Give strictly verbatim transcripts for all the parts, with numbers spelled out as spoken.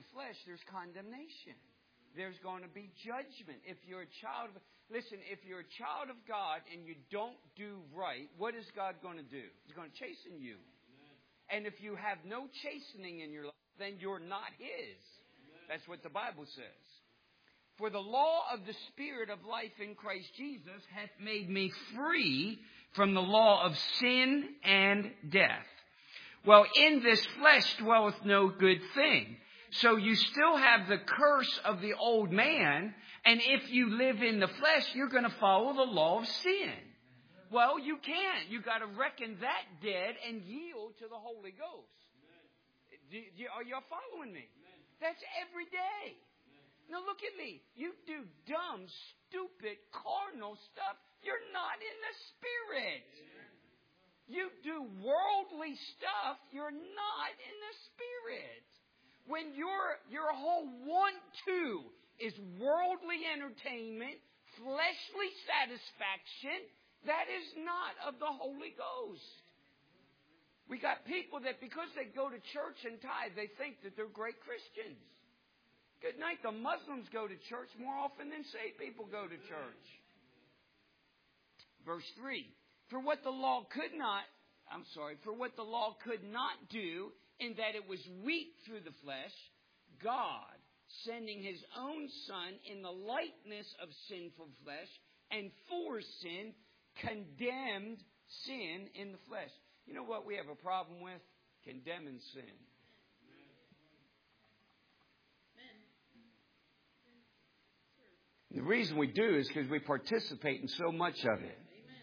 the flesh, there's condemnation. There's going to be judgment. If you're a child of, listen, if you're a child of God and you don't do right, what is God going to do? He's going to chasten you. And if you have no chastening in your life, then you're not His. That's what the Bible says. For the law of the Spirit of life in Christ Jesus hath made me free from the law of sin and death. Well, in this flesh dwelleth no good thing. So you still have the curse of the old man. And if you live in the flesh, you're going to follow the law of sin. Well, you can't. You've got to reckon that dead and yield to the Holy Ghost. Do, do, are y'all following me? That's every day. Now look at me. You do dumb, stupid, carnal stuff. You're not in the Spirit. You do worldly stuff. You're not in the Spirit. When your your whole want-to is worldly entertainment, fleshly satisfaction, that is not of the Holy Ghost. We got people that because they go to church and tithe, they think that they're great Christians. Good night. The Muslims go to church more often than saved people go to church. Verse three. For what the law could not, I'm sorry, for what the law could not do, in that it was weak through the flesh, God, sending His own Son in the likeness of sinful flesh, and for sin, condemned sin in the flesh. You know what we have a problem with? Condemning sin. The reason we do is because we participate in so much of it.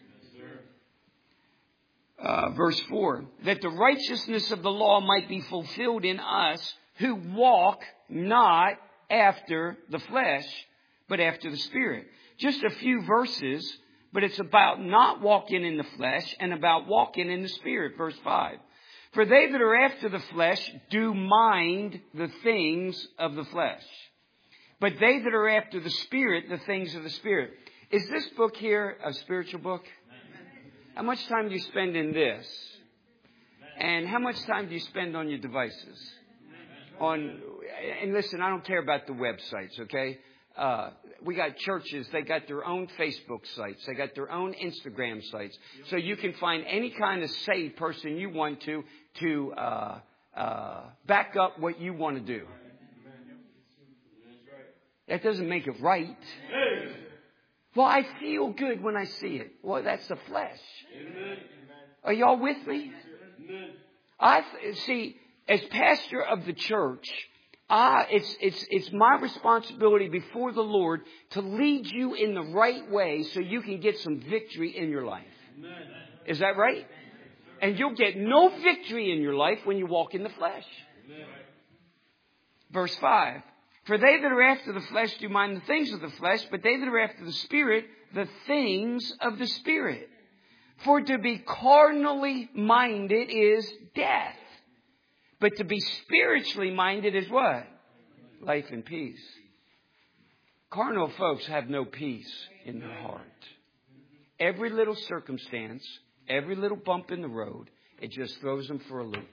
Uh, verse four, that the righteousness of the law might be fulfilled in us who walk not after the flesh, but after the Spirit. Just a few verses, but it's about not walking in the flesh and about walking in the Spirit. Verse five, for they that are after the flesh do mind the things of the flesh, but they that are after the Spirit, the things of the Spirit. Is this book here a spiritual book? How much time do you spend in this? And how much time do you spend on your devices? On, and listen, I don't care about the websites, okay? Uh, we got churches, they got their own Facebook sites. They got their own Instagram sites. So you can find any kind of saved person you want to, to uh, uh, back up what you want to do. That doesn't make it right. Well, I feel good when I see it. Well, that's the flesh. Amen. Are y'all with me? Amen. I see, as pastor of the church, I, it's it's it's my responsibility before the Lord to lead you in the right way so you can get some victory in your life. Amen. Is that right? And you'll get no victory in your life when you walk in the flesh. Amen. Verse five. For they that are after the flesh do mind the things of the flesh, but they that are after the Spirit, the things of the Spirit. For to be carnally minded is death. But to be spiritually minded is what? Life and peace. Carnal folks have no peace in their heart. Every little circumstance, every little bump in the road, it just throws them for a loop.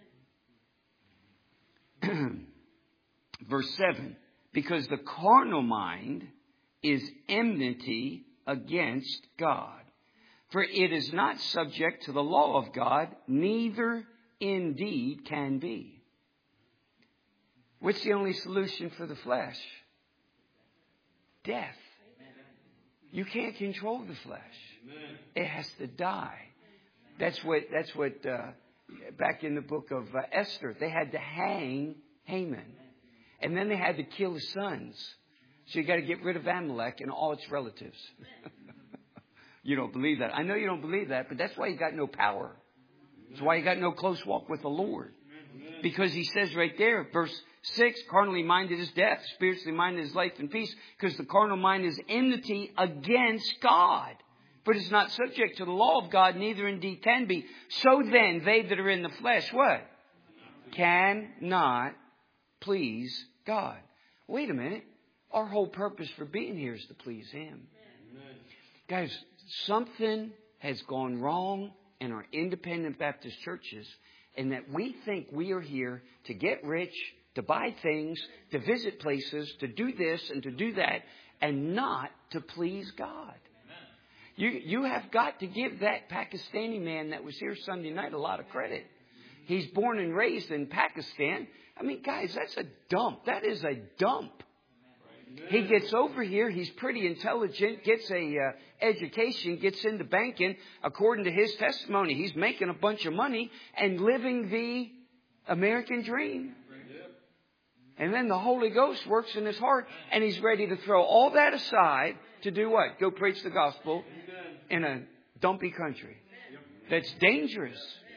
Verse seven, because the carnal mind is enmity against God. For it is not subject to the law of God, neither indeed can be. What's the only solution for the flesh? Death. You can't control the flesh. It has to die. That's what, that's what, uh, back in the book of uh, Esther, they had to hang Haman. And then they had to kill his sons. So you got to get rid of Amalek and all its relatives. You don't believe that. I know you don't believe that, but that's why you got no power. That's why you got no close walk with the Lord. Because he says right there, verse six, carnally minded is death, spiritually minded is life and peace. Because the carnal mind is enmity against God. But it's not subject to the law of God, neither indeed can be. So then, they that are in the flesh, what? Cannot please God. Wait a minute. Our whole purpose for being here is to please Him. Amen. Guys, something has gone wrong in our independent Baptist churches, and that we think we are here to get rich, to buy things, to visit places, to do this and to do that, and not to please God. You, you have got to give that Pakistani man that was here Sunday night a lot of credit. He's born and raised in Pakistan. I mean, guys, that's a dump. That is a dump. He gets over here. He's pretty intelligent, gets a uh, education, gets into banking. According to his testimony, he's making a bunch of money and living the American dream. And then the Holy Ghost works in his heart, and he's ready to throw all that aside to do what? Go preach the gospel in a dumpy country. That's dangerous.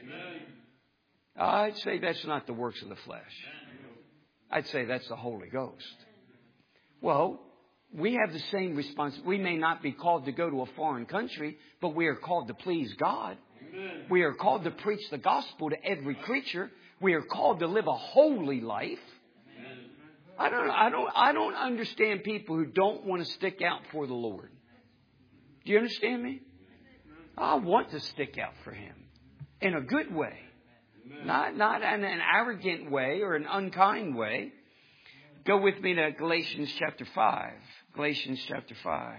I'd say that's not the works of the flesh. I'd say that's the Holy Ghost. Well, we have the same responsibility. We may not be called to go to a foreign country, but we are called to please God. Amen. We are called to preach the gospel to every creature. We are called to live a holy life. Amen. I don't, I don't, I don't understand people who don't want to stick out for the Lord. Do you understand me? I want to stick out for Him in a good way. Not, not in an arrogant way or an unkind way. Go with me to Galatians chapter five. Galatians chapter five.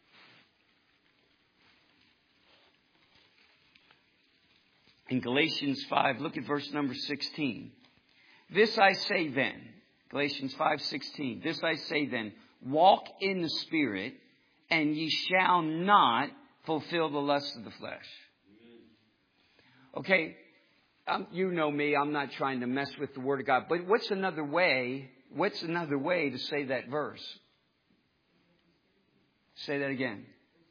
In Galatians five, look at verse number sixteen. This I say then, Galatians five sixteen. This I say then, walk in the Spirit, and ye shall not fulfill the lusts of the flesh. Okay. Um, you know me, I'm not trying to mess with the Word of God. But what's another way, what's another way to say that verse? Say that again.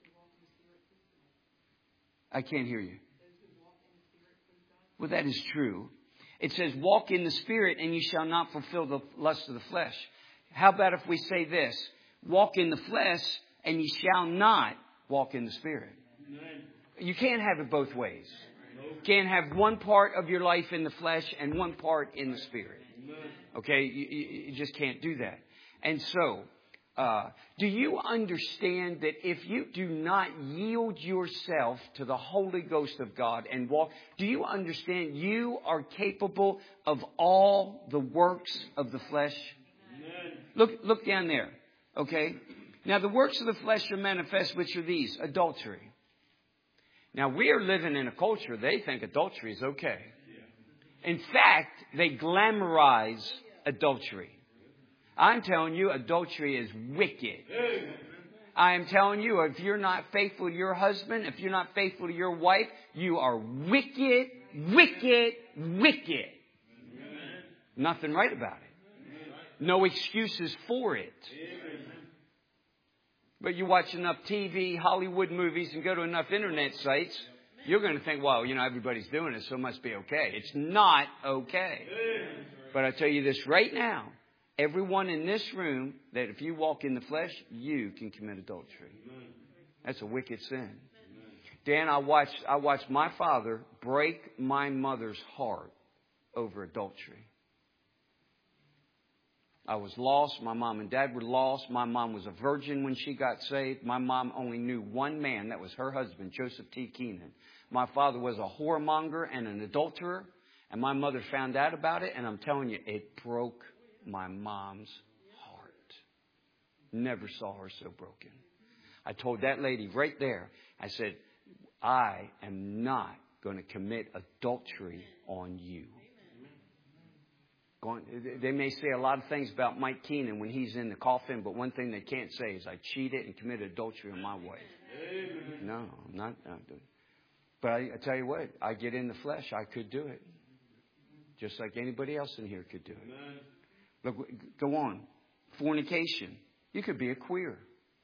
I can't hear you. Well, that is true. It says, walk in the Spirit and you shall not fulfill the lust of the flesh. How about if we say this? Walk in the flesh and you shall not walk in the Spirit. You can't have it both ways. Can't have one part of your life in the flesh and one part in the Spirit. Okay? You, you just can't do that. And so, uh, do you understand that if you do not yield yourself to the Holy Ghost of God and walk, do you understand you are capable of all the works of the flesh? Look, look down there. Okay? Now, the works of the flesh are manifest, which are these: adultery. Now, we are living in a culture, they think adultery is okay. In fact, they glamorize adultery. I'm telling you, adultery is wicked. I am telling you, if you're not faithful to your husband, if you're not faithful to your wife, you are wicked, wicked, wicked. Nothing right about it. No excuses for it. But you watch enough T V, Hollywood movies, and go to enough internet sites, you're going to think, well, you know, everybody's doing it, so it must be okay. It's not okay. But I tell you this right now, everyone in this room, that if you walk in the flesh, you can commit adultery. That's a wicked sin. Dan, I watched, I watched my father break my mother's heart over adultery. I was lost. My mom and dad were lost. My mom was a virgin when she got saved. My mom only knew one man. That was her husband, Joseph T. Keenan. My father was a whoremonger and an adulterer. And my mother found out about it. And I'm telling you, it broke my mom's heart. Never saw her so broken. I told that lady right there, I said, I am not going to commit adultery on you. Going, they may say a lot of things about Mike Keenan when he's in the coffin, but one thing they can't say is I cheated and committed adultery on my wife. Amen. No, I'm not. I'm not. But I, I tell you what, I get in the flesh, I could do it. Just like anybody else in here could do it. Amen. Look, go on. Fornication. You could be a queer.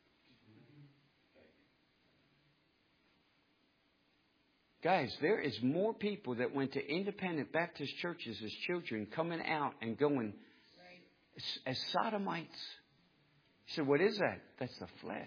Guys, there is more people that went to independent Baptist churches as children coming out and going as sodomites. You said, what is that? That's the flesh.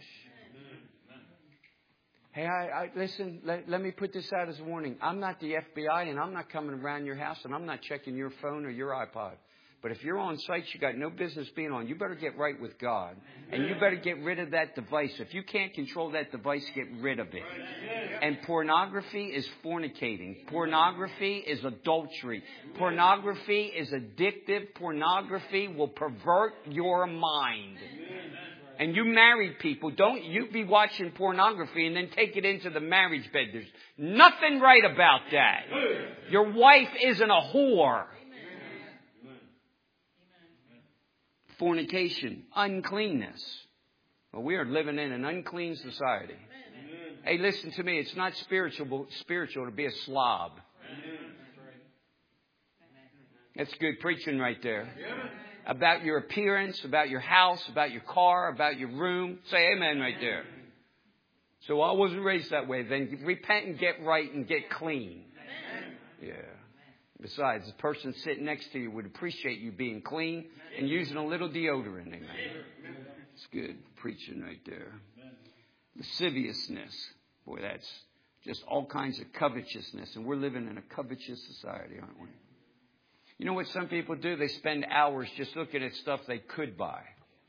Hey, I, I listen, let, let me put this out as a warning. I'm not the F B I and I'm not coming around your house and I'm not checking your phone or your iPod. But if you're on sites you got no business being on, you better get right with God. And you better get rid of that device. If you can't control that device, get rid of it. And pornography is fornicating. Pornography is adultery. Pornography is addictive. Pornography will pervert your mind. And you married people, don't you be watching pornography and then take it into the marriage bed. There's nothing right about that. Your wife isn't a whore. Fornication, uncleanness. Well, we are living in an unclean society. Hey, listen to me. It's not spiritual, spiritual to be a slob. That's good preaching right there. About your appearance, about your house, about your car, about your room. Say amen right there. So I wasn't raised that way. Then repent and get right and get clean. Yeah. Besides, the person sitting next to you would appreciate you being clean and using a little deodorant. Amen. It's good preaching right there. Lasciviousness. Boy, that's just all kinds of covetousness. And we're living in a covetous society, aren't we? You know what some people do? They spend hours just looking at stuff they could buy.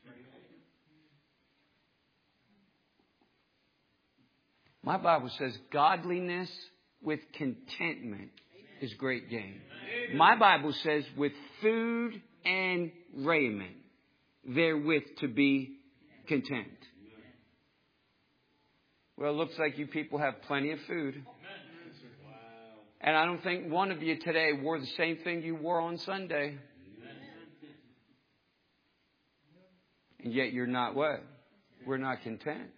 My Bible says godliness with contentment is great gain. My Bible says with food and raiment, therewith to be content. Well, it looks like you people have plenty of food. And I don't think one of you today wore the same thing you wore on Sunday. And yet you're not what? We're not content.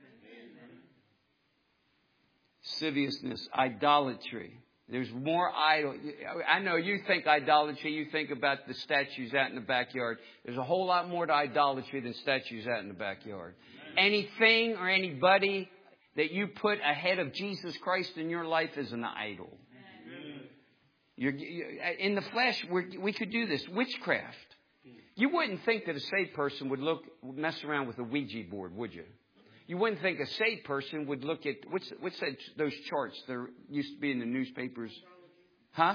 Lasciviousness, idolatry. There's more idol. I know you think idolatry, you think about the statues out in the backyard. There's a whole lot more to idolatry than statues out in the backyard. Anything or anybody that you put ahead of Jesus Christ in your life is an idol. You're, you, in the flesh, we're, we could do this. Witchcraft. You wouldn't think that a saved person would look, mess around with a Ouija board, would you? You wouldn't think a saved person would look at, what's, what's that, those charts that used to be in the newspapers? Huh?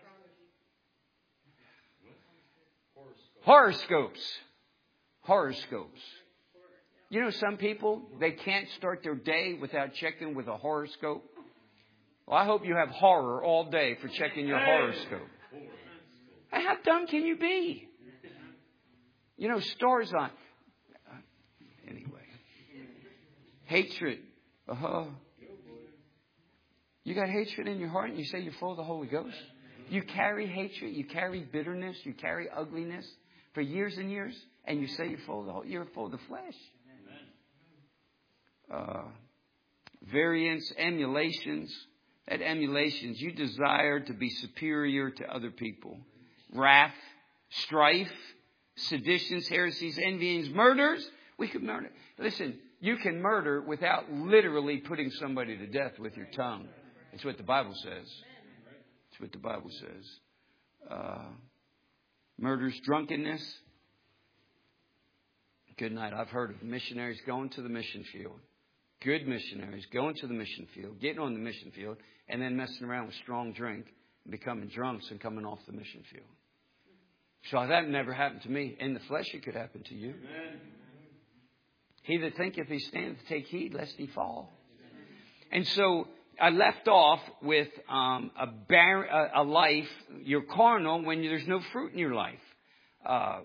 Horoscopes. Horoscopes. You know, some people, they can't start their day without checking with a horoscope. Well, I hope you have horror all day for checking your horoscope. How dumb can you be? You know, stars on. Anyway. Hatred. Uh-huh. You got hatred in your heart and you say you're full of the Holy Ghost? You carry hatred. You carry bitterness. You carry ugliness for years and years. And you say you're full of the Holy, you're full of the flesh. Uh, variance, emulations. At emulations, you desire to be superior to other people. Wrath, strife, seditions, heresies, envyings, murders. We could murder. Listen, you can murder without literally putting somebody to death with your tongue. It's what the Bible says. It's what the Bible says. Uh, murders, drunkenness. Good night. I've heard of missionaries going to the mission field. Good missionaries going to the mission field, getting on the mission field, and then messing around with strong drink, becoming drunks and coming off the mission field. So that never happened to me. In the flesh, it could happen to you. Amen. He that thinketh he standeth, take heed lest he fall. And so I left off with um, a, bar- a life, you're carnal when there's no fruit in your life. Uh,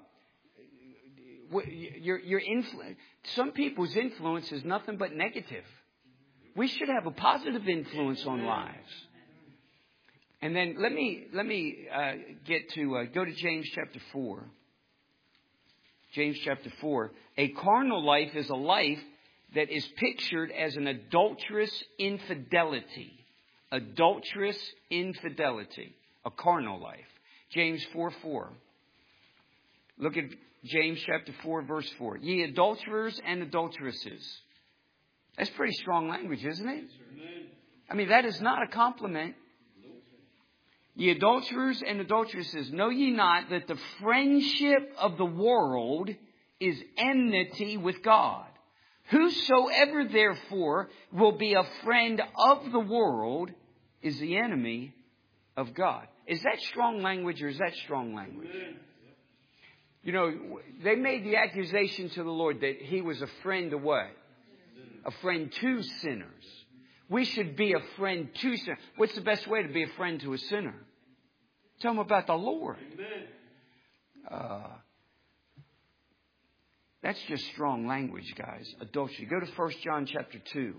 your your influence. Some people's influence is nothing but negative. We should have a positive influence on lives. And then let me let me uh, get to uh, go to James chapter four. James chapter four. A carnal life is a life that is pictured as an adulterous infidelity. Adulterous infidelity. A carnal life. James four four. Look at James chapter four, verse four. Ye adulterers and adulteresses. That's pretty strong language, isn't it? I mean, that is not a compliment. Ye adulterers and adulteresses, know ye not that the friendship of the world is enmity with God? Whosoever therefore will be a friend of the world is the enemy of God. Is that strong language or is that strong language? You know, they made the accusation to the Lord that he was a friend to what? A friend to sinners. We should be a friend to sinners. What's the best way to be a friend to a sinner? Tell them about the Lord. Uh, that's just strong language, guys. Adultery. Go to First John chapter two.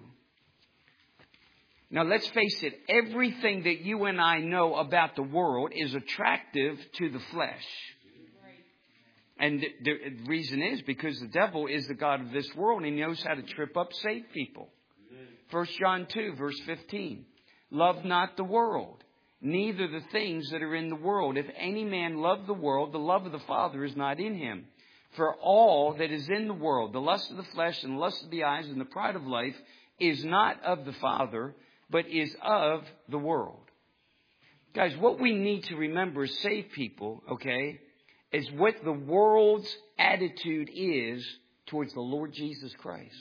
Now, let's face it. Everything that you and I know about the world is attractive to the flesh. And the, the reason is because the devil is the god of this world and he knows how to trip up saved people. First John two, verse fifteen. Love not the world, neither the things that are in the world. If any man love the world, the love of the Father is not in him. For all that is in the world, the lust of the flesh and the lust of the eyes and the pride of life, is not of the Father, but is of the world. Guys, what we need to remember as saved people, okay, is what the world's attitude is towards the Lord Jesus Christ.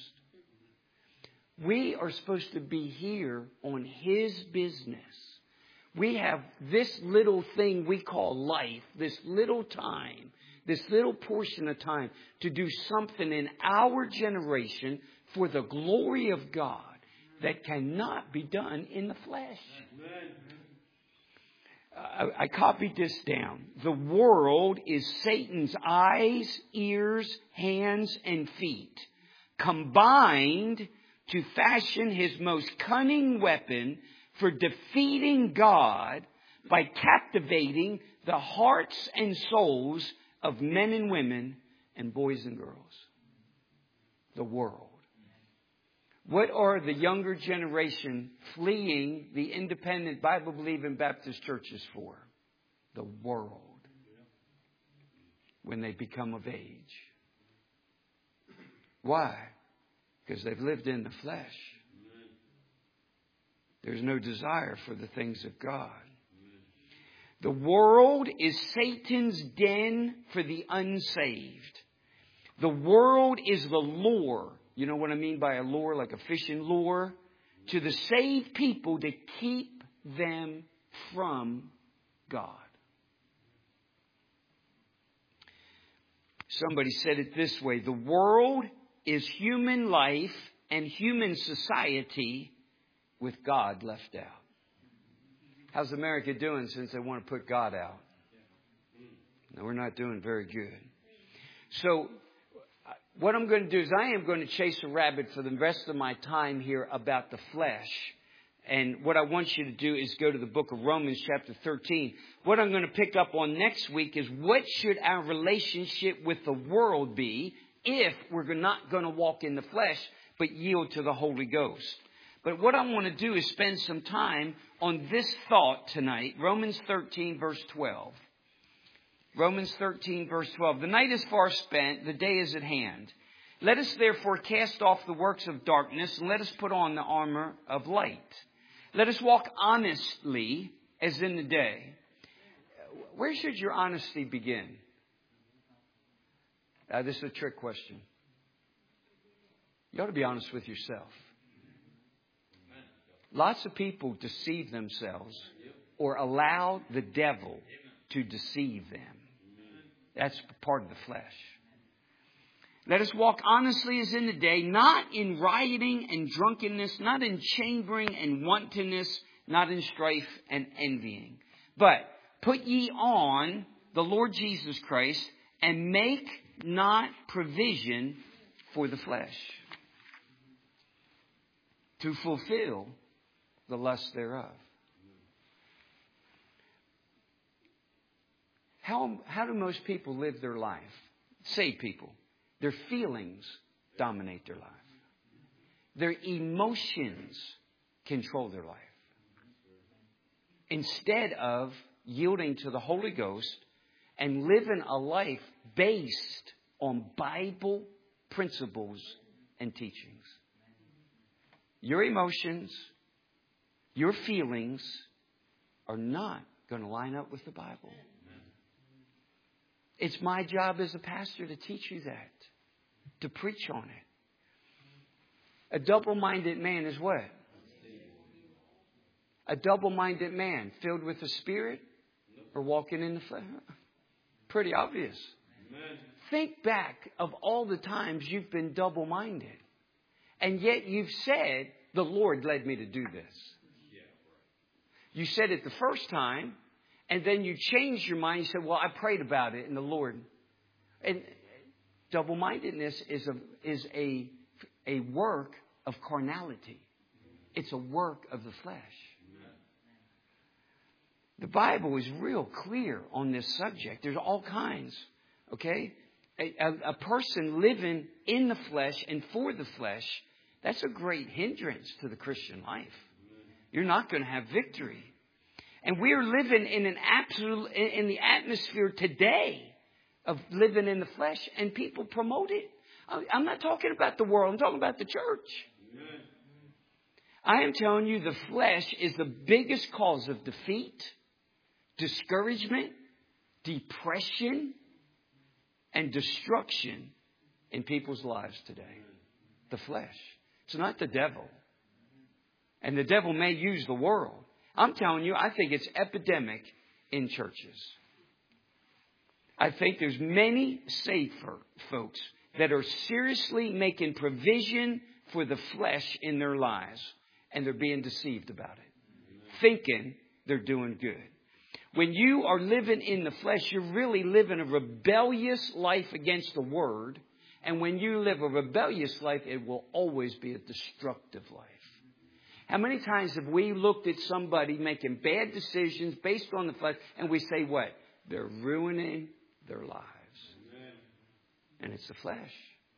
We are supposed to be here on His business. We have this little thing we call life, this little time, this little portion of time to do something in our generation for the glory of God that cannot be done in the flesh. I, I copied this down. The world is Satan's eyes, ears, hands, and feet combined to fashion his most cunning weapon for defeating God by captivating the hearts and souls of men and women and boys and girls. The world. What are the younger generation fleeing the independent Bible-believing Baptist churches for? The world. When they become of age. Why? Because they've lived in the flesh. There's no desire for the things of God. The world is Satan's den for the unsaved. The world is the lure. You know what I mean by a lure, like a fishing lure? To the saved people to keep them from God. Somebody said it this way. The world is human life and human society with God left out. How's America doing since they want to put God out? No, we're not doing very good. So what I'm going to do is I am going to chase a rabbit for the rest of my time here about the flesh. And what I want you to do is go to the book of Romans chapter thirteen. What I'm going to pick up on next week is what should our relationship with the world be if we're not going to walk in the flesh but yield to the Holy Ghost. But what I want to do is spend some time on this thought tonight. Romans thirteen verse twelve. Romans thirteen verse twelve. The night is far spent, the day is at hand. Let us therefore cast off the works of darkness and let us put on the armor of light. Let us walk honestly as in the day. Where should your honesty begin? Uh, this is a trick question. You ought to be honest with yourself. Lots of people deceive themselves or allow the devil to deceive them. That's part of the flesh. Let us walk honestly as in the day, not in rioting and drunkenness, not in chambering and wantonness, not in strife and envying. But put ye on the Lord Jesus Christ and make not provision for the flesh to fulfill the lust thereof. How, how do most people live their life? Saved people. Their feelings dominate their life. Their emotions control their life. Instead of yielding to the Holy Ghost and living a life based on Bible principles and teachings. Your emotions, your feelings are not going to line up with the Bible. It's my job as a pastor to teach you that, to preach on it. A double-minded man is what? A double-minded man filled with the Spirit or walking in the flesh? Pretty obvious. Think back of all the times you've been double-minded. And yet you've said, the Lord led me to do this. You said it the first time, and then you changed your mind. You said, well, I prayed about it, and the Lord. And double-mindedness is a, is a, a work of carnality. It's a work of the flesh. The Bible is real clear on this subject. There's all kinds, okay? A, a, a person living in the flesh and for the flesh, that's a great hindrance to the Christian life. You're not going to have victory. And we are living in an absolute, in the atmosphere today of living in the flesh, and people promote it. I'm not talking about the world. I'm talking about the church. I am telling you, the flesh is the biggest cause of defeat, discouragement, depression, and destruction in people's lives today. The flesh. It's not the devil. And the devil may use the world. I'm telling you, I think it's epidemic in churches. I think there's many safer folks that are seriously making provision for the flesh in their lives. And they're being deceived about it. Thinking they're doing good. When you are living in the flesh, you're really living a rebellious life against the Word. And when you live a rebellious life, it will always be a destructive life. How many times have we looked at somebody making bad decisions based on the flesh, and we say what? They're ruining their lives. Amen. And it's the flesh.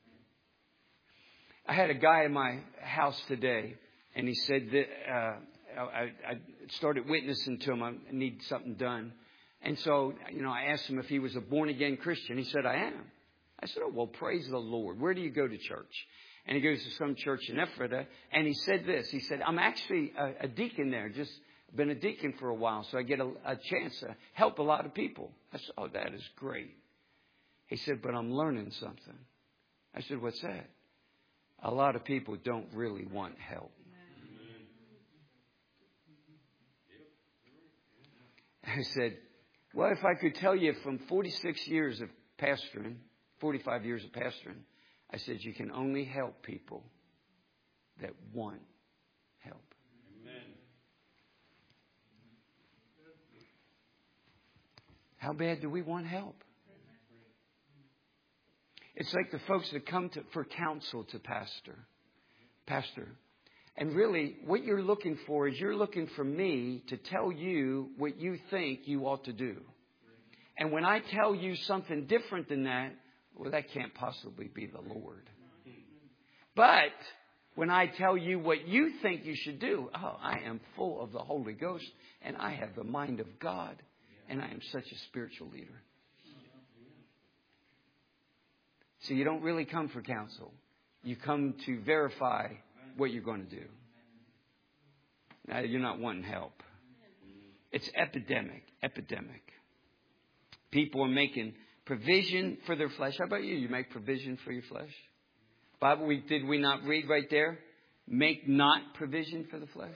I had a guy in my house today, and he said that uh, I, I started witnessing to him. I need something done. And so, you know, I asked him if he was a born-again Christian. He said, I am. I said, oh, well, praise the Lord. Where do you go to church? And he goes to some church in Ephrata. And he said this. He said, I'm actually a, a deacon there. Just been a deacon for a while. So I get a, a chance to help a lot of people. I said, oh, that is great. He said, but I'm learning something. I said, what's that? A lot of people don't really want help. I said, well, if I could tell you from forty-six years of pastoring, forty-five years of pastoring, I said, you can only help people that want help. Amen. How bad do we want help? It's like the folks that come to, for counsel to pastor. Pastor. And really, what you're looking for is you're looking for me to tell you what you think you ought to do. And when I tell you something different than that, well, that can't possibly be the Lord. But when I tell you what you think you should do, oh, I am full of the Holy Ghost, and I have the mind of God, and I am such a spiritual leader. So you don't really come for counsel. You come to verify what you're going to do. Now, you're not wanting help. It's epidemic, epidemic. People are making provision for their flesh. How about you? You make provision for your flesh? Bible, we, did we not read right there? Make not provision for the flesh.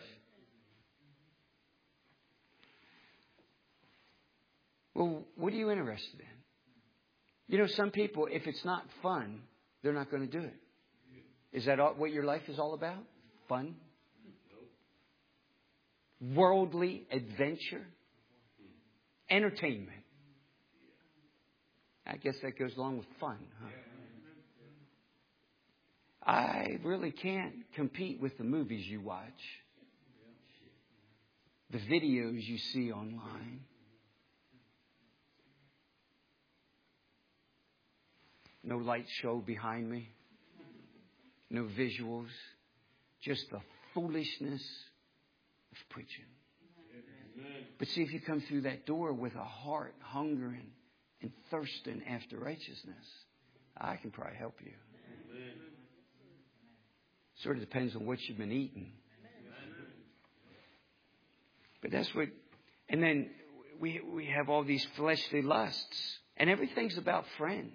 Well, what are you interested in? You know, some people, if it's not fun, they're not going to do it. Is that all, what your life is all about? Fun? Worldly adventure? Entertainment? I guess that goes along with fun, huh? I really can't compete with the movies you watch, the videos you see online. No light show behind me. No visuals. Just the foolishness of preaching. But see, if you come through that door with a heart hungering and thirsting after righteousness, I can probably help you. Sort of depends on what you've been eating. But that's what, and then we we have all these fleshly lusts, and everything's about friends.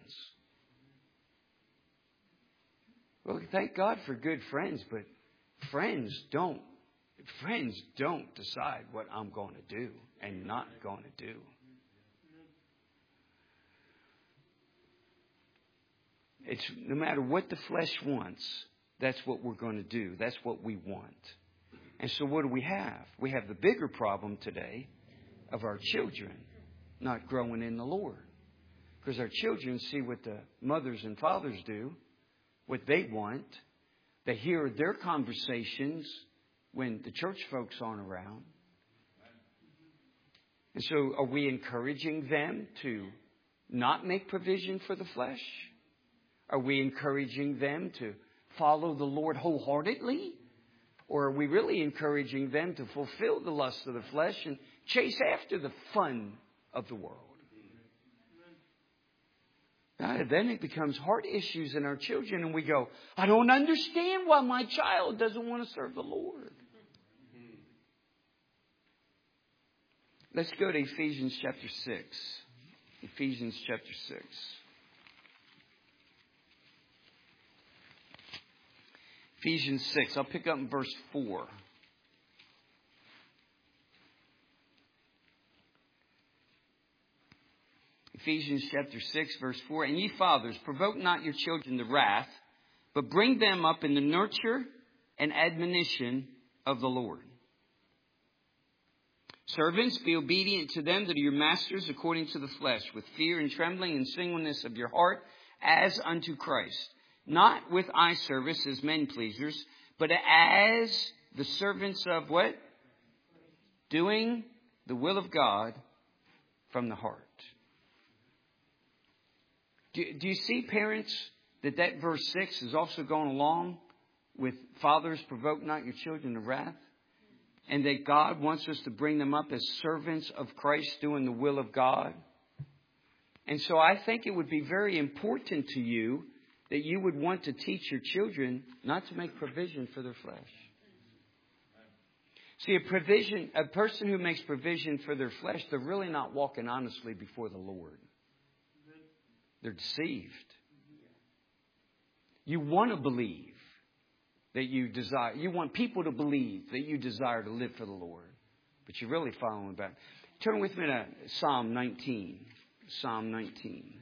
Well, thank God for good friends, but friends don't friends don't decide what I'm going to do and not going to do. It's no matter what the flesh wants, that's what we're going to do. That's what we want. And so what do we have? We have the bigger problem today of our children not growing in the Lord. Because our children see what the mothers and fathers do, what they want. They hear their conversations when the church folks aren't around. And so are we encouraging them to not make provision for the flesh? Are we encouraging them to follow the Lord wholeheartedly? Or are we really encouraging them to fulfill the lust of the flesh and chase after the fun of the world? Now, then it becomes heart issues in our children, and we go, I don't understand why my child doesn't want to serve the Lord. Let's go to Ephesians chapter six. Ephesians chapter six. Ephesians six. I'll pick up in verse four. Ephesians chapter six, verse four. And ye fathers, provoke not your children to wrath, but bring them up in the nurture and admonition of the Lord. Servants, be obedient to them that are your masters according to the flesh, with fear and trembling and singleness of your heart, as unto Christ. Not with eye service as men pleasers, but as the servants of what? Doing the will of God from the heart. Do, do you see, parents, that that verse six is also going along with fathers, provoke not your children to wrath? And that God wants us to bring them up as servants of Christ doing the will of God. And so I think it would be very important to you that you would want to teach your children not to make provision for their flesh. See, a provision, a person who makes provision for their flesh, they're really not walking honestly before the Lord. They're deceived. You want to believe that you desire, you want people to believe that you desire to live for the Lord, but you're really following back. Turn with me to Psalm nineteen. Psalm nineteen.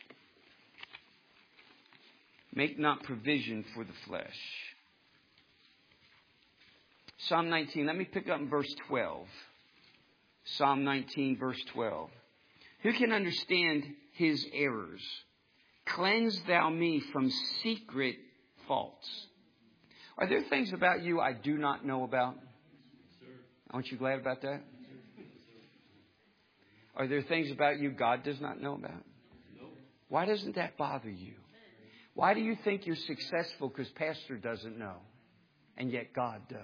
Make not provision for the flesh. Psalm nineteen, let me pick up in verse twelve. Psalm nineteen, verse twelve. Who can understand his errors? Cleanse thou me from secret faults. Are there things about you I do not know about? Aren't you glad about that? Are there things about you God does not know about? Why doesn't that bother you? Why do you think you're successful because Pastor doesn't know, and yet God does?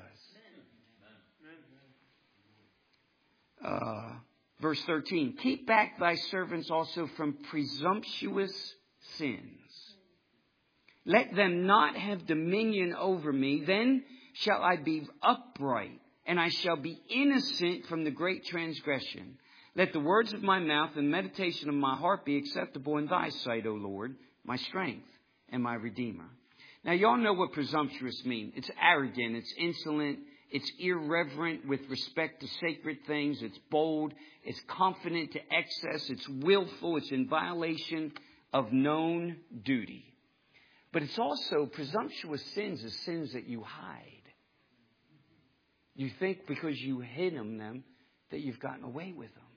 Uh, verse thirteen, keep back thy servants also from presumptuous sins. Let them not have dominion over me. Then shall I be upright, and I shall be innocent from the great transgression. Let the words of my mouth and meditation of my heart be acceptable in thy sight, O Lord, my strength and my Redeemer. Now, y'all know what presumptuous means. It's arrogant. It's insolent. It's irreverent with respect to sacred things. It's bold. It's confident to excess. It's willful. It's in violation of known duty. But it's also presumptuous sins is sins that you hide. You think because you hid them them that you've gotten away with them.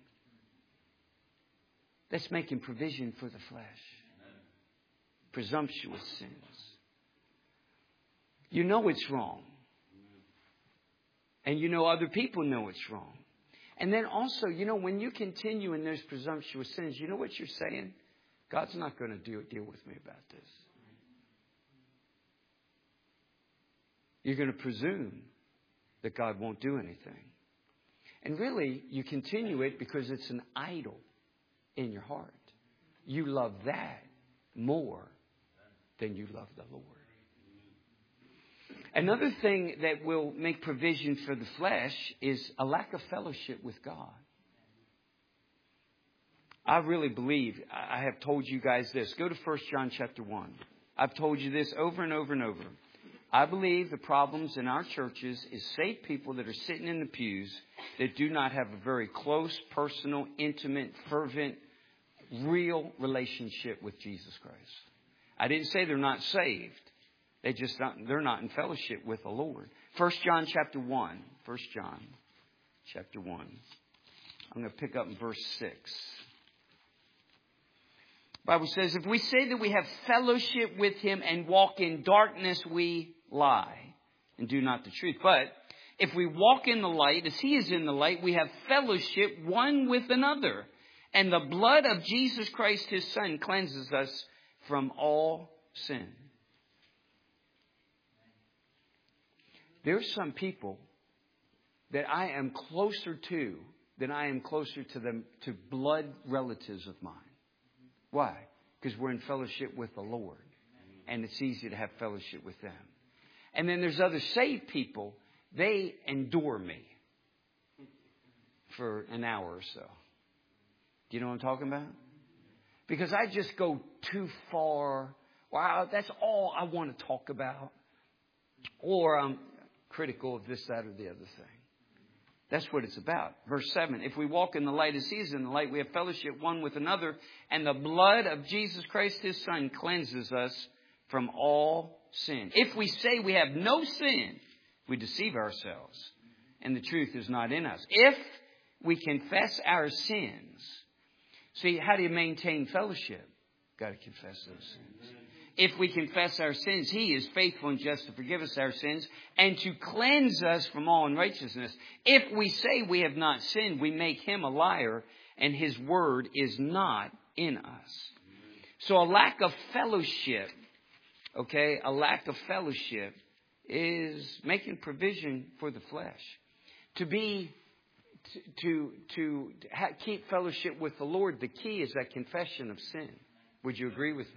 That's making provision for the flesh. Presumptuous sins. You know it's wrong. And you know other people know it's wrong. And then also, you know, when you continue in those presumptuous sins, you know what you're saying? God's not going to deal, deal with me about this. You're going to presume that God won't do anything. And really, you continue it because it's an idol in your heart. You love that more than you love the Lord. Another thing that will make provision for the flesh is a lack of fellowship with God. I really believe, I have told you guys this. Go to First John chapter one. I've told you this over and over and over. I believe the problems in our churches is saved people that are sitting in the pews that do not have a very close, personal, intimate, fervent, real relationship with Jesus Christ. I didn't say they're not saved. They just not, they're not in fellowship with the Lord. First John chapter one. First John chapter one. I'm going to pick up in verse six. The Bible says, if we say that we have fellowship with him and walk in darkness, we lie and do not the truth. But if we walk in the light, as he is in the light, we have fellowship one with another. And the blood of Jesus Christ, his Son, cleanses us from all sin. There's some people that I am closer to than I am closer to them, to blood relatives of mine. Why? Because we're in fellowship with the Lord. And it's easy to have fellowship with them. And then there's other saved people. They endure me for an hour or so. Do you know what I'm talking about? Because I just go too far. Wow, that's all I want to talk about. Or I'm critical of this, that, or the other thing. That's what it's about. Verse seven, if we walk in the light as he is in the light, we have fellowship one with another, and the blood of Jesus Christ, his Son, cleanses us from all sin. If we say we have no sin, we deceive ourselves, and the truth is not in us. If we confess our sins, see, how do you maintain fellowship? Got to confess those sins. If we confess our sins, he is faithful and just to forgive us our sins and to cleanse us from all unrighteousness. If we say we have not sinned, we make him a liar and his word is not in us. So a lack of fellowship, okay, a lack of fellowship is making provision for the flesh. To be, to, to, to keep fellowship with the Lord, the key is that confession of sin. Would you agree with me?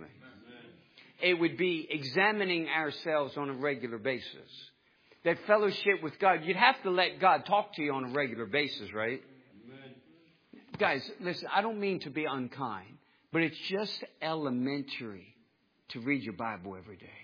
It would be examining ourselves on a regular basis. That fellowship with God, you'd have to let God talk to you on a regular basis, right? Amen. Guys, listen, I don't mean to be unkind, but it's just elementary to read your Bible every day.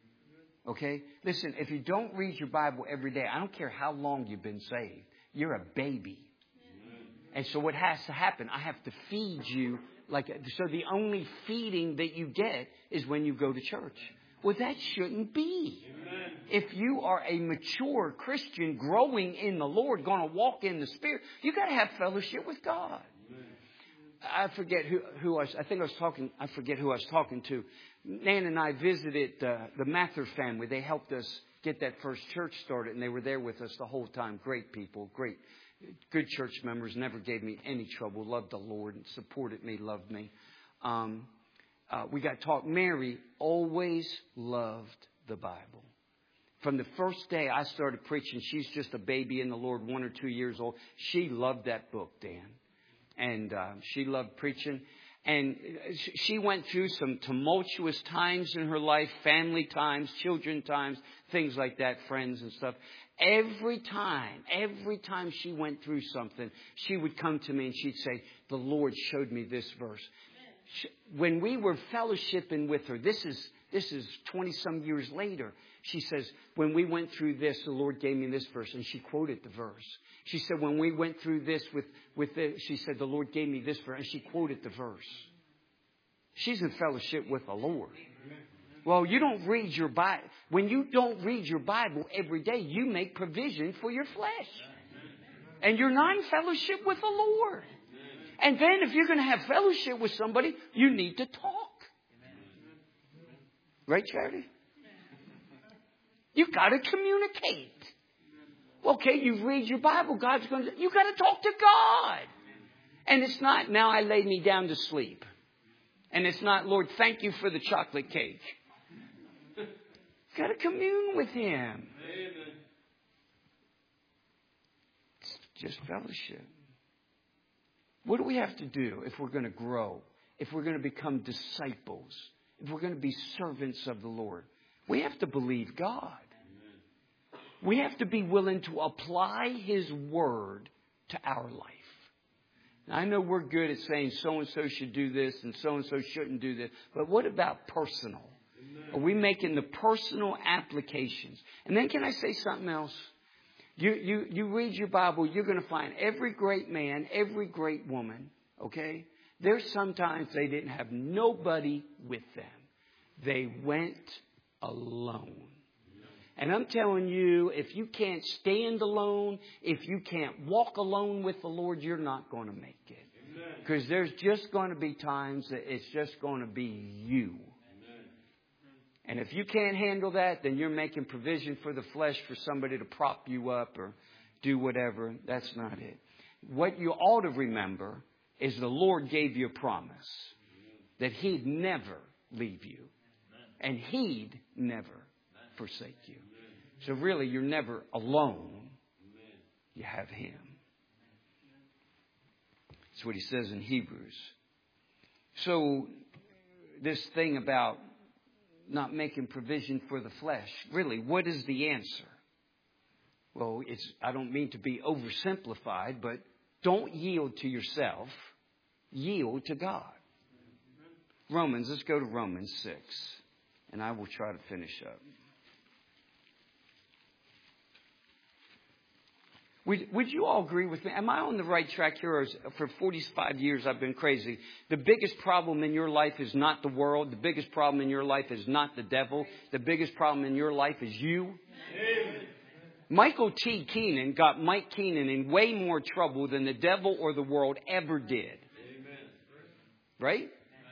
Okay? Listen, if you don't read your Bible every day, I don't care how long you've been saved, you're a baby. Amen. And so what has to happen, I have to feed you. Like, so the only feeding that you get is when you go to church. Well, that shouldn't be. Amen. If you are a mature Christian growing in the Lord, going to walk in the Spirit, you got to have fellowship with God. Amen. I forget who, who I was, I think I was talking, I forget who I was talking to. Nan and I visited uh, the Mather family. They helped us get that first church started, and they were there with us the whole time. Great people, great. Good church members, never gave me any trouble, loved the Lord, and supported me, loved me. Um, uh, we got taught. Mary always loved the Bible. From the first day I started preaching, she's just a baby in the Lord, one or two years old. She loved that book, Dan. And uh, she loved preaching. And she went through some tumultuous times in her life, family times, children times, things like that, friends and stuff. Every time, every time she went through something, she would come to me and she'd say, the Lord showed me this verse. When we were fellowshipping with her, this is this is twenty-some years later, she says, when we went through this, the Lord gave me this verse. And she quoted the verse. She said, when we went through this with, with this, she said, the Lord gave me this verse. And she quoted the verse. She's in fellowship with the Lord. Well, you don't read your Bible. When you don't read your Bible every day, you make provision for your flesh. And you're not in fellowship with the Lord. And then if you're going to have fellowship with somebody, you need to talk. Right, Charity? You've got to communicate. Okay, you read your Bible. God's going to... You've got to talk to God. And it's not, now I lay me down to sleep. And it's not, Lord, thank you for the chocolate cake. You've got to commune with Him. Amen. It's just fellowship. What do we have to do if we're going to grow? If we're going to become disciples? If we're going to be servants of the Lord? We have to believe God. Amen. We have to be willing to apply His Word to our life. Now, I know we're good at saying so-and-so should do this and so-and-so shouldn't do this. But what about personal? Amen. Are we making the personal applications? And then can I say something else? You, you, you read your Bible, you're going to find every great man, every great woman, okay? There's sometimes they didn't have nobody with them. They went alone. And I'm telling you, if you can't stand alone, if you can't walk alone with the Lord, you're not going to make it. Because there's just going to be times that it's just going to be you. And if you can't handle that, then you're making provision for the flesh for somebody to prop you up or do whatever. That's not it. What you ought to remember is the Lord gave you a promise that He'd never leave you. And He'd never forsake you. So really, you're never alone. You have Him. That's what He says in Hebrews. So this thing about not making provision for the flesh, really, what is the answer? Well, it's, I don't mean to be oversimplified, but don't yield to yourself. Yield to God. Romans, let's go to Romans six. And I will try to finish up. Would, would you all agree with me? Am I on the right track here? Or is, for forty-five years I've been crazy. The biggest problem in your life is not the world. The biggest problem in your life is not the devil. The biggest problem in your life is you. Amen. Michael T. Keenan got Mike Keenan in way more trouble than the devil or the world ever did. Amen. Right?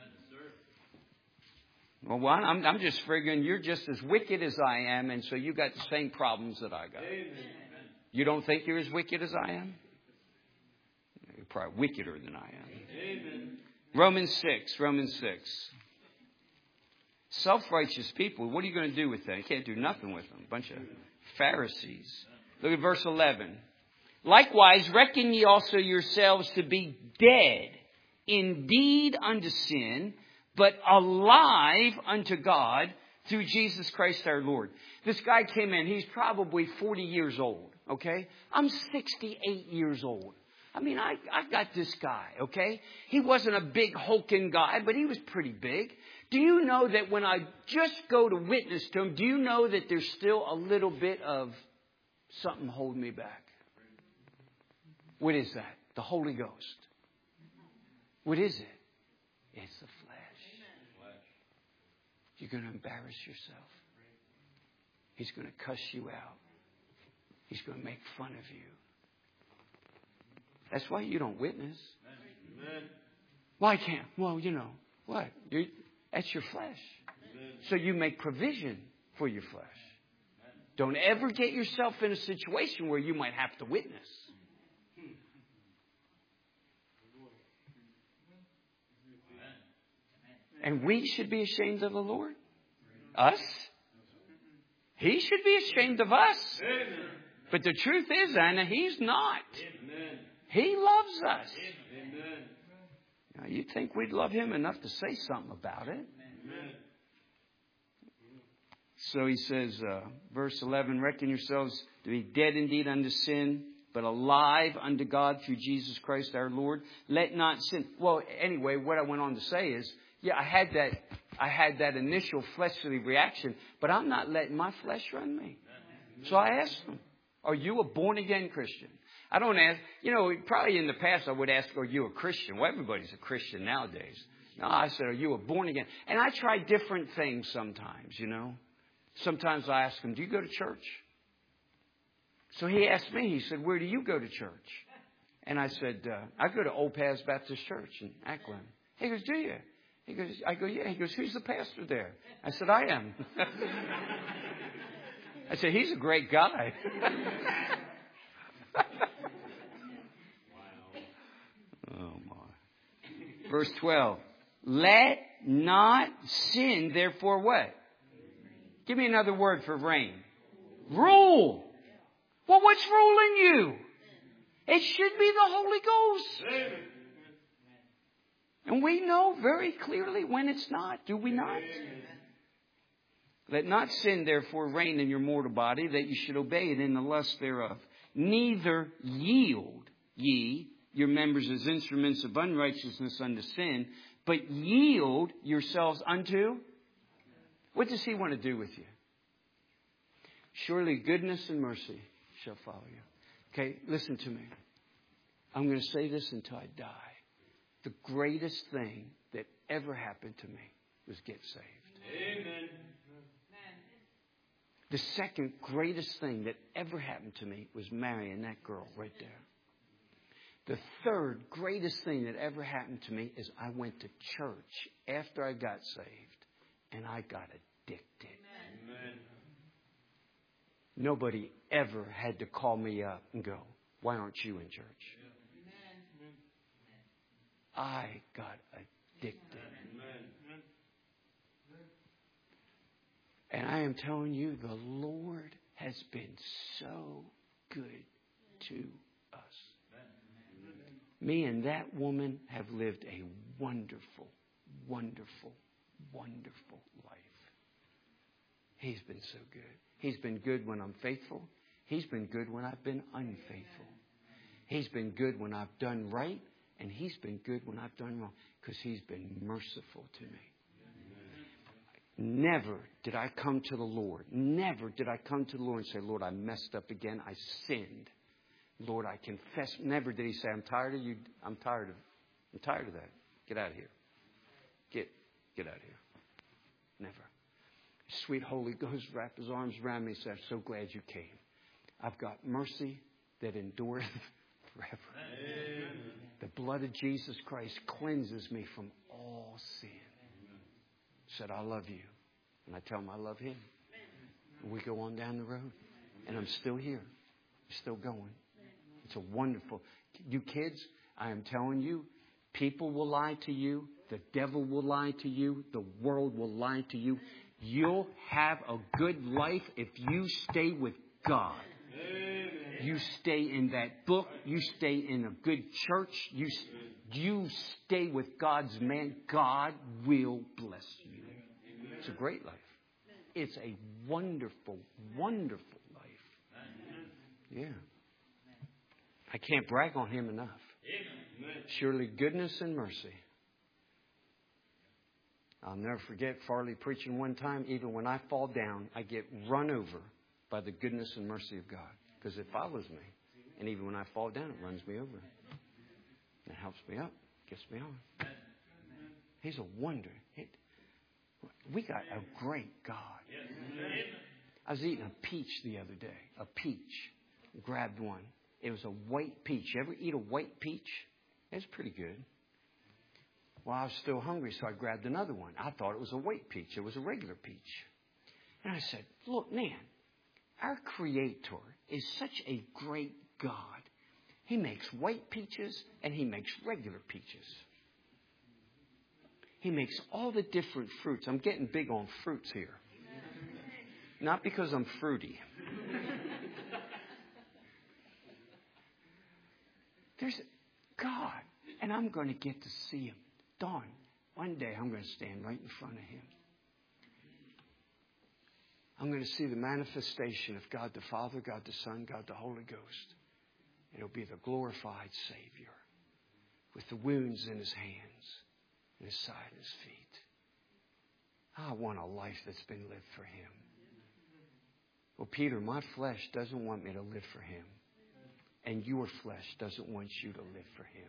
Well, I'm, I'm just figuring you're just as wicked as I am, and so you got the same problems that I got. Amen. You don't think you're as wicked as I am? You're probably wickeder than I am. Amen. Romans six, Romans six. Self-righteous people, what are you going to do with them? You can't do nothing with them. A bunch of Pharisees. Look at verse eleven. Likewise, reckon ye also yourselves to be dead indeed unto sin, but alive unto God through Jesus Christ our Lord. This guy came in. He's probably forty years old. Okay? I'm sixty-eight years old. I mean, I, I got this guy. Okay? He wasn't a big hulking guy, but he was pretty big. Do you know that when I just go to witness to him, do you know that there's still a little bit of something holding me back? What is that? The Holy Ghost. What is it? It's the flesh. You're going to embarrass yourself. He's going to cuss you out. He's going to make fun of you. That's why you don't witness. Amen. Why can't? Well, you know, what? You're, that's your flesh. Amen. So you make provision for your flesh. Amen. Don't ever get yourself in a situation where you might have to witness. And we should be ashamed of the Lord? Us? He should be ashamed of us. Amen. But the truth is, Anna, He's not. Amen. He loves us. Amen. Now, you'd think we'd love Him enough to say something about it. Amen. So he says, uh, verse eleven, reckon yourselves to be dead indeed unto sin, but alive unto God through Jesus Christ our Lord. Let not sin. Well, anyway, what I went on to say is, yeah, I had that, I had that initial fleshly reaction, but I'm not letting my flesh run me. So I asked him, are you a born again Christian? I don't ask, you know, probably in the past I would ask, are you a Christian? Well, everybody's a Christian nowadays. No, I said, are you a born again? And I try different things sometimes, you know. Sometimes I ask him, do you go to church? So he asked me, he said, where do you go to church? And I said, uh, I go to Old Paths Baptist Church in Ackland. He goes, do you? He goes, I go, yeah. He goes, who's the pastor there? I said, I am. I said, he's a great guy. Oh, my. Verse twelve. Let not sin, therefore what? Give me another word for reign. Rule. Well, what's ruling you? It should be the Holy Ghost. And we know very clearly when it's not. Do we not? Let not sin, therefore, reign in your mortal body, that you should obey it in the lust thereof. Neither yield ye your members as instruments of unrighteousness unto sin, but yield yourselves unto... What does He want to do with you? Surely goodness and mercy shall follow you. Okay, listen to me. I'm going to say this until I die. The greatest thing that ever happened to me was get saved. Amen. The second greatest thing that ever happened to me was marrying that girl right there. The third greatest thing that ever happened to me is I went to church after I got saved, and I got addicted. Amen. Nobody ever had to call me up and go, why aren't you in church? Amen. I got addicted. Amen. And I am telling you, the Lord has been so good to us. Me and that woman have lived a wonderful, wonderful, wonderful life. He's been so good. He's been good when I'm faithful. He's been good when I've been unfaithful. He's been good when I've done right. And He's been good when I've done wrong. Because He's been merciful to me. Never did I come to the Lord. Never did I come to the Lord and say, Lord, I messed up again. I sinned. Lord, I confess. Never did He say, I'm tired of you. I'm tired of I'm tired of that. Get out of here. Get get out of here. Never. Sweet Holy Ghost wrapped His arms around me and said, I'm so glad you came. I've got mercy that endureth forever. Amen. The blood of Jesus Christ cleanses me from all sin. Said, I love you. And I tell Him I love Him. And we go on down the road. And I'm still here. I'm still going. It's a wonderful. You kids, I am telling you, people will lie to you. The devil will lie to you. The world will lie to you. You'll have a good life if you stay with God. You stay in that book. You stay in a good church. You, you stay with God's man. God will bless you. It's a great life. It's a wonderful, wonderful life. Yeah. I can't brag on Him enough. Surely goodness and mercy. I'll never forget Farley preaching one time. Even when I fall down, I get run over by the goodness and mercy of God. Because it follows me. And even when I fall down, it runs me over. It helps me up. Gets me on. He's a wonder. It, we got a great God. I was eating a peach the other day. A peach. Grabbed one. It was a white peach. You ever eat a white peach? It's pretty good. Well, I was still hungry, so I grabbed another one. I thought it was a white peach. It was a regular peach. And I said, look, man, our Creator is such a great God. He makes white peaches and He makes regular peaches. He makes all the different fruits. I'm getting big on fruits here. Not because I'm fruity. There's God, and I'm going to get to see Him. Dawn, one day I'm going to stand right in front of Him. I'm going to see the manifestation of God the Father, God the Son, God the Holy Ghost. It'll be the glorified Savior with the wounds in His hands and His side and His feet. I want a life that's been lived for Him. Well, Peter, my flesh doesn't want me to live for Him. And your flesh doesn't want you to live for Him.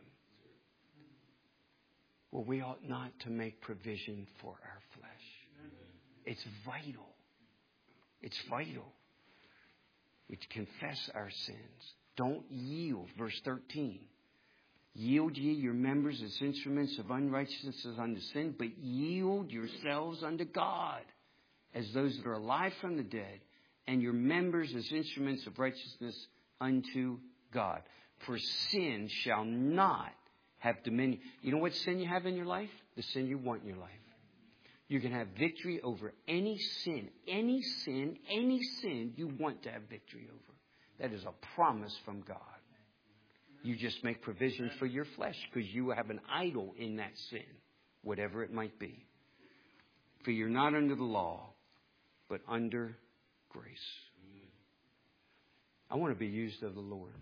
Well, we ought not to make provision for our flesh. It's vital. It's vital. We confess our sins. Don't yield. Verse thirteen. Yield ye your members as instruments of unrighteousness unto sin, but yield yourselves unto God as those that are alive from the dead, and your members as instruments of righteousness unto God. For sin shall not have dominion. You know what sin you have in your life? The sin you want in your life. You can have victory over any sin, any sin, any sin you want to have victory over. That is a promise from God. You just make provision for your flesh because you have an idol in that sin, whatever it might be. For you're not under the law, but under grace. I want to be used of the Lord.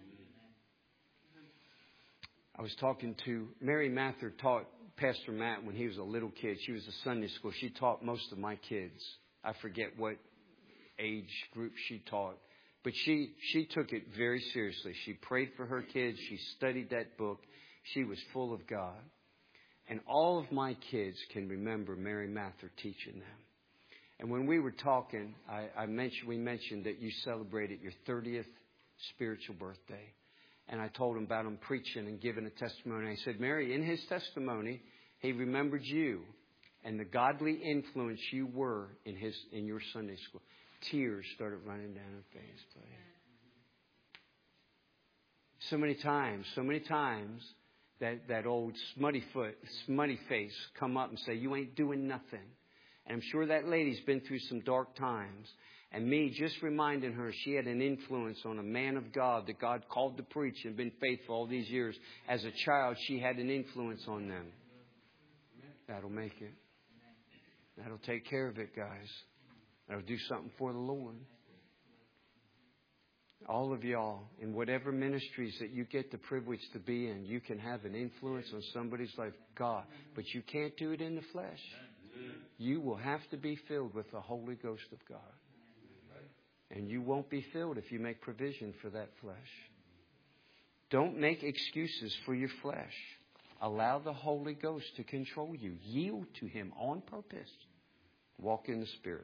I was talking to Mary Mather, taught Pastor Matt when he was a little kid. She was a Sunday school. She taught most of my kids. I forget what age group she taught. But she, she took it very seriously. She prayed for her kids. She studied that book. She was full of God. And all of my kids can remember Mary Mather teaching them. And when we were talking, I, I mentioned we mentioned that you celebrated your thirtieth spiritual birthday. And I told him about him preaching and giving a testimony. I said, Mary, in his testimony, he remembered you and the godly influence you were in his in your Sunday school. Tears started running down her face. Buddy. So many times, so many times that, that old smutty foot, smutty face come up and say, you ain't doing nothing. And I'm sure that lady's been through some dark times. And me just reminding her she had an influence on a man of God that God called to preach and been faithful all these years. As a child, she had an influence on them. That'll make it. That'll take care of it, guys. That'll do something for the Lord. All of y'all, in whatever ministries that you get the privilege to be in, you can have an influence on somebody's life. God, but you can't do it in the flesh. You will have to be filled with the Holy Ghost of God. And you won't be filled if you make provision for that flesh. Don't make excuses for your flesh. Allow the Holy Ghost to control you. Yield to Him on purpose. Walk in the Spirit.